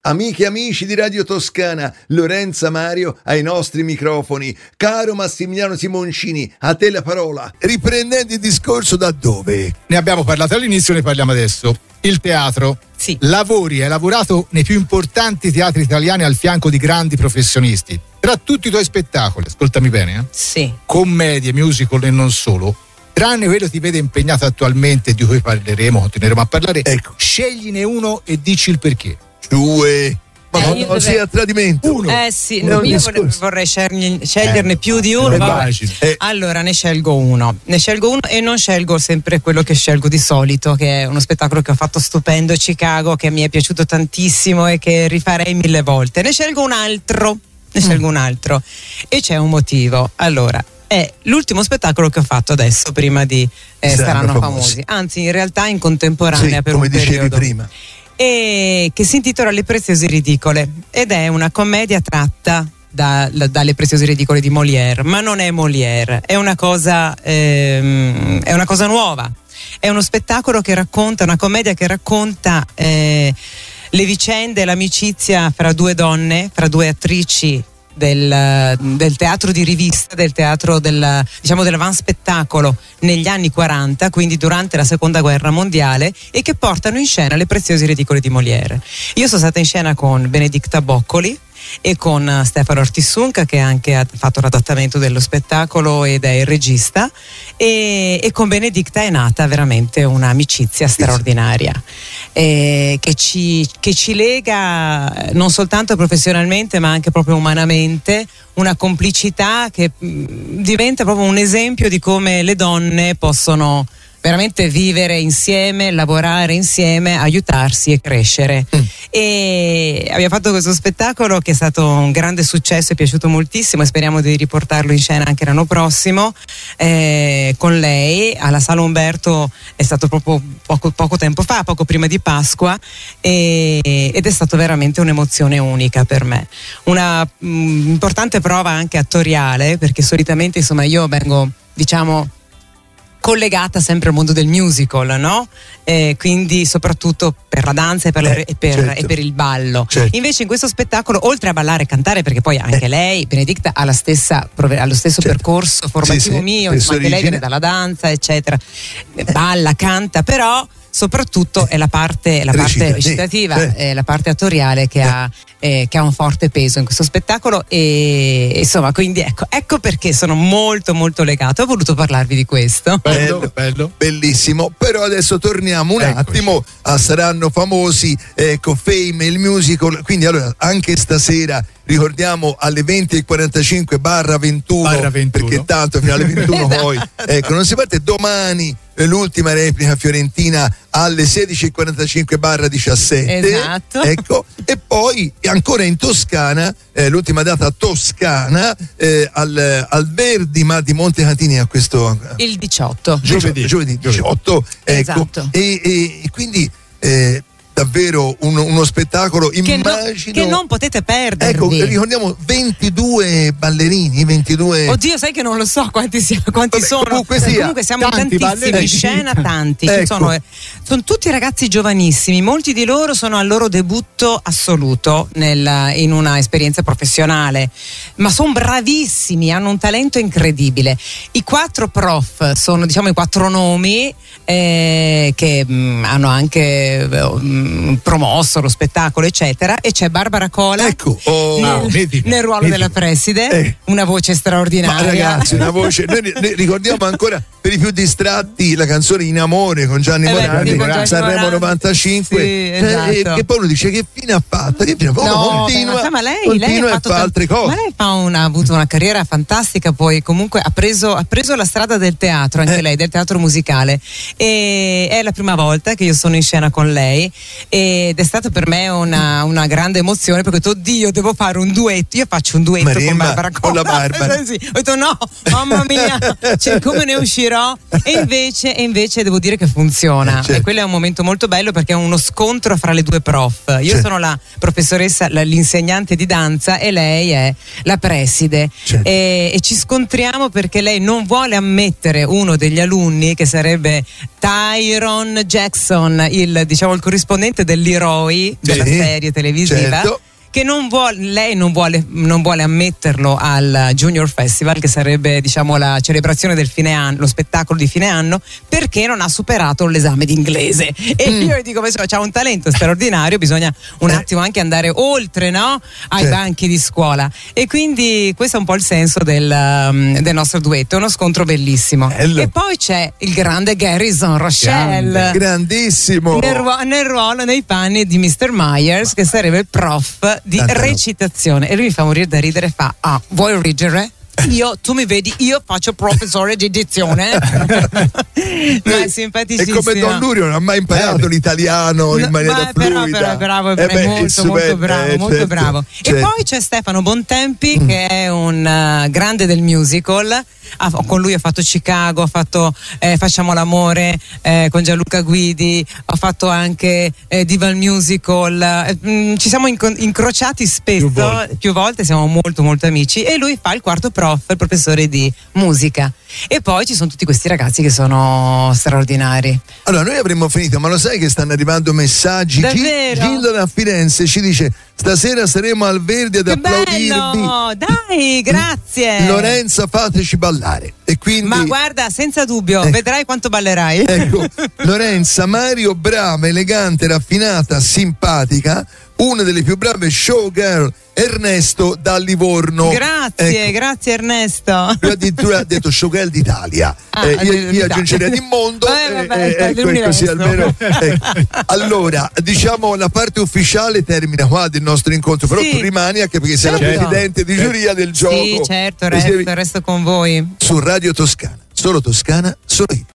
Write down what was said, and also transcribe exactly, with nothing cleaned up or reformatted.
Amiche e amici di Radio Toscana, Lorenza Mario ai nostri microfoni. Caro Massimiliano Simoncini, a te la parola. Riprendendo il discorso da dove? Ne abbiamo parlato all'inizio, ne parliamo adesso. Il teatro. Sì. Lavori, hai lavorato nei più importanti teatri italiani al fianco di grandi professionisti. Tra tutti i tuoi spettacoli, ascoltami bene, eh? Sì. Commedie, musical e non solo, tranne quello che ti vede impegnato attualmente, di cui parleremo, continueremo a parlare, ecco. Scegliene uno e dici il perché. Due. Ma Eh, non, io non dove- sia tradimento. Uno. Eh sì, Non no, io discorso. vorrei, vorrei sceglierne, sceglierne Eh, più di uno. eh, vabbè. immagino. Eh. Allora ne scelgo uno, ne scelgo uno e non scelgo sempre quello che scelgo di solito, che è uno spettacolo che ho fatto stupendo a Chicago, che mi è piaciuto tantissimo e che rifarei mille volte. Ne scelgo un altro, ne scelgo un altro e c'è un motivo. Allora, è l'ultimo spettacolo che ho fatto adesso, prima di eh, Saranno Saranno famosi. famosi. Anzi, in realtà in contemporanea Sì, per come un dicevi periodo. prima. E che si intitola Le preziose ridicole ed è una commedia tratta da- da- dalle preziose ridicole di Molière, ma non è Molière, è una cosa ehm, è una cosa nuova, è uno spettacolo che racconta, una commedia che racconta eh, le vicende e l'amicizia fra due donne, fra due attrici del, del teatro di rivista, del teatro del, diciamo dell'avan spettacolo negli anni quaranta, quindi durante la seconda guerra mondiale, e che portano in scena Le preziose ridicole di Molière. Io sono stata in scena con Benedicta Boccoli e con Stefano Ortisunca, che anche ha fatto l'adattamento dello spettacolo ed è il regista, e, e con Benedicta è nata veramente un'amicizia straordinaria eh, che, ci, che ci lega non soltanto professionalmente ma anche proprio umanamente, una complicità che mh, diventa proprio un esempio di come le donne possono veramente vivere insieme, lavorare insieme, aiutarsi e crescere. Mm. E abbiamo fatto questo spettacolo che è stato un grande successo, è piaciuto moltissimo e speriamo di riportarlo in scena anche l'anno prossimo eh, con lei alla Sala Umberto. È stato proprio poco, poco tempo fa, poco prima di Pasqua, e, ed è stato veramente un'emozione unica per me, una mh, importante prova anche attoriale, perché solitamente insomma io vengo, diciamo, collegata sempre al mondo del musical, no? Eh, quindi soprattutto per la danza e per, eh, le, e per, certo. e per il ballo. Certo. Invece in questo spettacolo, oltre a ballare e cantare, perché poi anche Eh. lei, Benedicta, ha la stessa, ha lo stesso Certo. percorso formativo Sì, sì, mio, le insomma, sue anche lei origini. viene dalla danza, eccetera. Balla, canta, però soprattutto è la parte, la parte Recita, sì. recitativa, Eh. è la parte attoriale che, Eh. ha, eh, che ha un forte peso in questo spettacolo, e insomma, quindi ecco, ecco perché sono molto molto legata. Ho voluto parlarvi di questo. Bello, bello. Bellissimo. Però adesso torniamo un Eccoci. attimo a Saranno famosi, ecco, Fame, il musical. Quindi allora anche stasera ricordiamo alle venti e quarantacinque barra ventuno, Barra ventuno. perché tanto fino alle ventuno poi ecco non si parte. Domani eh, l'ultima replica fiorentina alle sedici e quarantacinque barra diciassette, Esatto. ecco, e poi ancora in Toscana eh, l'ultima data toscana eh, al, al Verdi ma di Montecatini a questo Il diciotto. giovedì, giovedì diciotto, ecco. Esatto. e, e, e quindi eh, davvero uno, uno spettacolo, Che, no- immagino, che non potete perdervi. ecco, ricordiamo ventidue ballerini, ventidue. Oddio, sai che non lo so quanti, sia, quanti Vabbè, sono. comunque sia, Comunque siamo tanti tantissimi in ballerini. scena, tanti. Ci Ecco. sono, eh, sono tutti ragazzi giovanissimi, molti di loro sono al loro debutto assoluto nel- in una esperienza professionale, ma sono bravissimi, hanno un talento incredibile. I quattro prof sono, diciamo, i quattro nomi eh, che mh, hanno anche mh, promosso lo spettacolo, eccetera, e c'è Barbara Cola, Ecco, oh, nel, wow, mitico, nel ruolo mitico. della preside, Eh. una voce ma straordinaria. ragazzi, una voce. Noi ri- ne ricordiamo ancora per i più distratti la canzone In Amore con Gianni Eh beh, Morandi, con Gianni Sanremo Morandi. novantacinque, Sì, eh, esatto. che poi uno dice che fine ha fatto, che fine ha fatto? No, continua, beh, ma lei, continua lei ha e fatto fa tan- altre cose. Ma lei fa una, ha avuto una carriera fantastica, poi comunque ha preso, ha preso la strada del teatro, anche Eh. lei, del teatro musicale, e è la prima volta che io sono in scena con lei ed è stata per me una, una grande emozione, perché ho detto, oddio, devo fare un duetto, io faccio un duetto Marimba, con Barbara con la Cola. Barbara. Sì, ho detto no, mamma mia, cioè, come ne uscirò? E invece, e invece devo dire che funziona, Eh, certo. e quello è un momento molto bello perché è uno scontro fra le due prof. Io Certo. sono la professoressa, la- l'insegnante di danza, e lei è la preside. Certo. E, e ci scontriamo perché lei non vuole ammettere uno degli alunni, che sarebbe Tyron Jackson, il, diciamo, il corrispondente probabilmente dell'eroi della Sì, serie televisiva. certo. Che non vuole, lei non vuole, non vuole ammetterlo al Junior Festival, che sarebbe, diciamo, la celebrazione del fine anno, lo spettacolo di fine anno, perché non ha superato l'esame di inglese. E mm. io gli dico, c'ha un talento straordinario, bisogna un attimo anche andare oltre, no? Ai certo. banchi di scuola. E quindi questo è un po' il senso del, um, del nostro duetto, è uno scontro bellissimo. Bello. E poi c'è il grande Garrison Rochelle. Grande, grandissimo. Nel, ruolo, nel ruolo, nei panni di mister Myers, che sarebbe il prof di Tanta recitazione no. E lui mi fa morire da ridere e fa: ah, vuoi ridere? Io, tu mi vedi, io faccio professore di dizione. Ma è simpaticissimo. E come Don Lurio non ha mai imparato eh. l'italiano in maniera ma però, fluida. Però, bravo, eh è beh, molto, molto bravo, eh, molto certo, bravo. certo. E poi c'è Stefano Bontempi, mm. che è un uh, grande del musical. Ah, con lui ho fatto Chicago, ho fatto eh, Facciamo l'amore eh, con Gianluca Guidi, ho fatto anche eh, Diva il Musical, eh, mh, ci siamo inco- incrociati spesso, più volte. più volte, siamo molto molto amici, e lui fa il quarto prof, il professore di musica. E poi ci sono tutti questi ragazzi che sono straordinari. Allora noi avremmo finito, ma lo sai che stanno arrivando messaggi? Davvero? Gilda da Firenze ci dice: stasera saremo al Verdi ad che applaudirvi. Bello! Dai, grazie. Lorenza, fateci ballare. E quindi, ma guarda, senza dubbio, eh, vedrai quanto ballerai. Ecco, Lorenza, Mario, brava, elegante, raffinata, simpatica, una delle più brave showgirl. Ernesto da Livorno. Grazie, ecco. grazie Ernesto. Io addirittura ha detto showgirl d'Italia. Ah, eh, io, io aggiungerei di mondo. Vabbè, vabbè, eh, ecco, ecco, così almeno. Ecco. Allora, diciamo la parte ufficiale termina qua del nostro incontro, però sì. tu rimani anche perché sei certo. la presidente di giuria del gioco. Sì, certo, resto, resto con voi. Su Radio Toscana, solo Toscana, solo io.